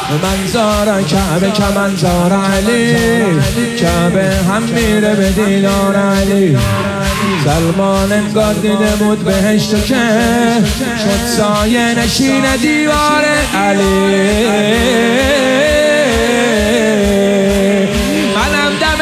منظار کعبه که منظار علی، کعبه هم میره به دیدار علی. سلمان انگار دیده بود بهشت و که شد سایه نشین دیوار علی. منم دم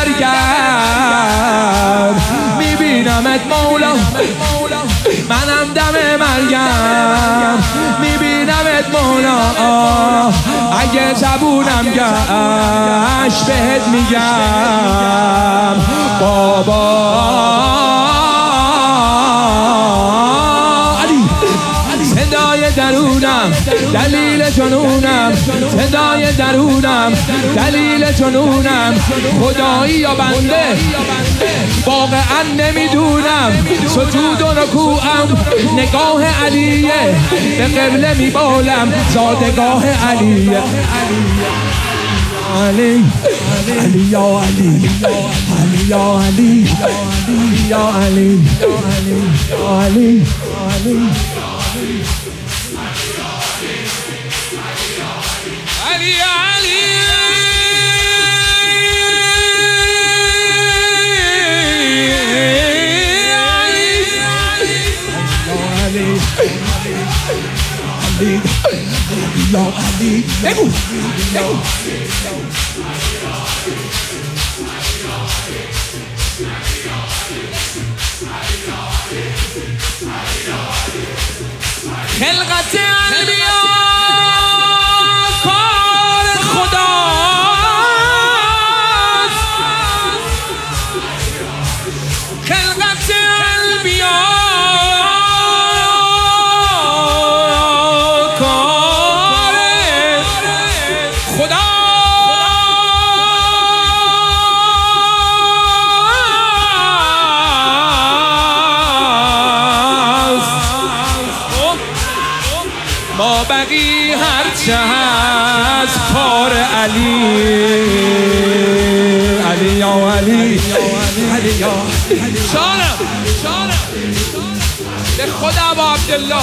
مرگم میبینمت مولا، منم دم مرگم میبینمت مولا. اگه زبونم گشت بهت میگم بابا علی. صدای درونم دلیل جنونم، صدای درونم دلیل جنونم. خدایی یا بنده واقعا نمیدونم، سجود و رکوعم نگاه علیه، به قبله میبالم زادگاه علیه. علی علی یا علی، علی یا علی، یا علی، یا علی، علی یا علی. بگو خلقت انبیا کار خداست، خلقت انبیا کار خداست. ما بقی هرچه هست کار علی، علی یا علی، علی یا شانم به خدا با عبدالله.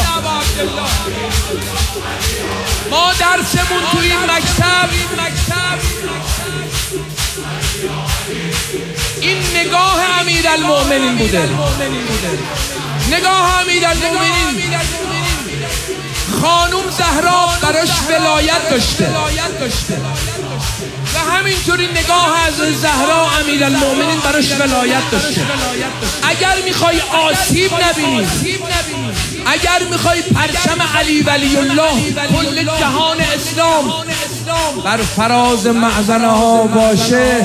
ما درسمون تو این مکتب این نگاه امیرالمؤمنین بوده، نگاه امیرالمؤمنین. خانوم زهرا براش ولایت داشته و همینطوری نگاه از زهرا امیرالمؤمنین براش ولایت داشته. اگر میخوای آسیب نبینی، اگر میخوای پرچم علی ولی الله کل جهان اسلام بر فراز معزنه ها باشه،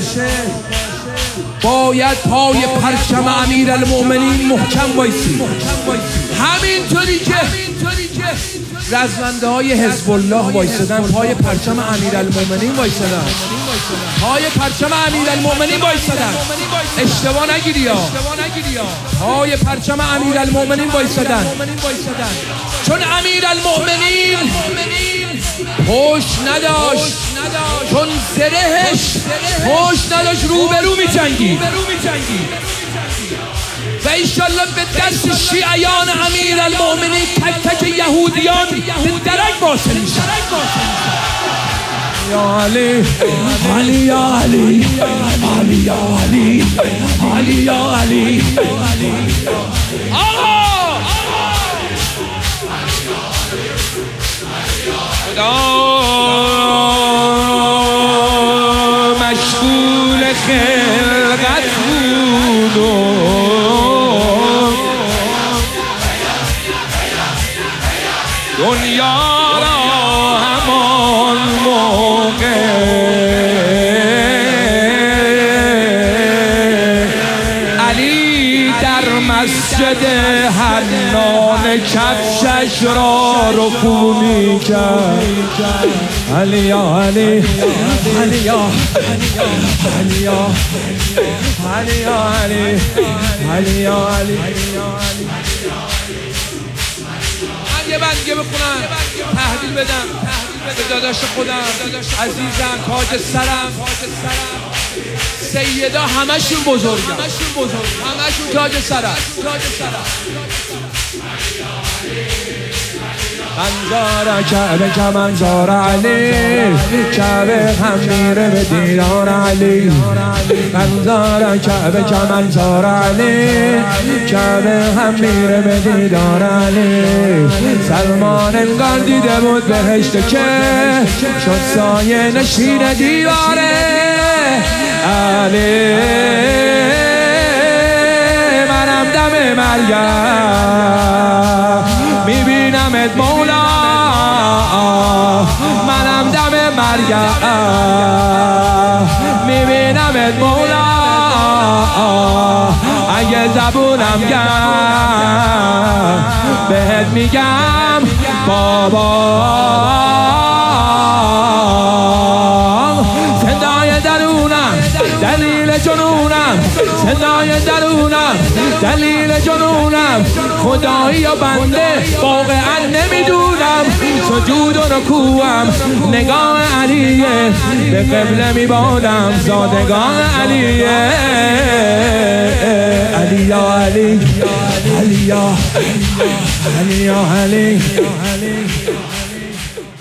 باید پای پرچم امیرالمؤمنین محکم وایسی. همینطوری که رزمنده های حزب الله وایسادن پای پرچم امیرالمؤمنین وایسادن، پای پرچم امیرالمؤمنین وایسادن. اشتباه نگیری ها، پای پرچم امیرالمؤمنین وایسادن، چون امیرالمؤمنین هوش نداشت، چون زرهش هوش نداشت، روبرو می‌جنگید. و انشالله به دست شیعیان امیرالمؤمنین تک تک یهودیان به درک واصل میشن. یا علی، علی یا علی، علی یا علی، علی یا علی. آقا خدا مشغول خلقت بود و دنیا را همان موقع علی در مسجد حنان کفشش را رفو می‌کرد. علی یا علی، علی یا علی یا علی یا علی، علی یا علی. یه بندگه بخونم، تحویل بدم به داداش خودم، عزیزم، تاج سرم. سیدا همشون بزرگم، همشون تاج سرم. منظار کعبه که منظار علی، کعبه هم میره به دیدار علی. منظار کعبه که منظار علی، کعبه هم میره به دیدار علی. سلمان انگار دیده بود بهشت که شد سایه نشین دیواره علی. منم دم مریم میبینمت مولا، منم دم مریم میبینمت مولا. اگه زبونم گم بهت میگم بابا. صدای درونم دلیل جنونم، صدای درونم دلیل جنونم. خدایی و بنده واقعا نمیدونم، سجود و رکوعم نگاه علیه، به قبله میبادم زادگان علیه. علی یا علی، علی یا علی، علی یا علی.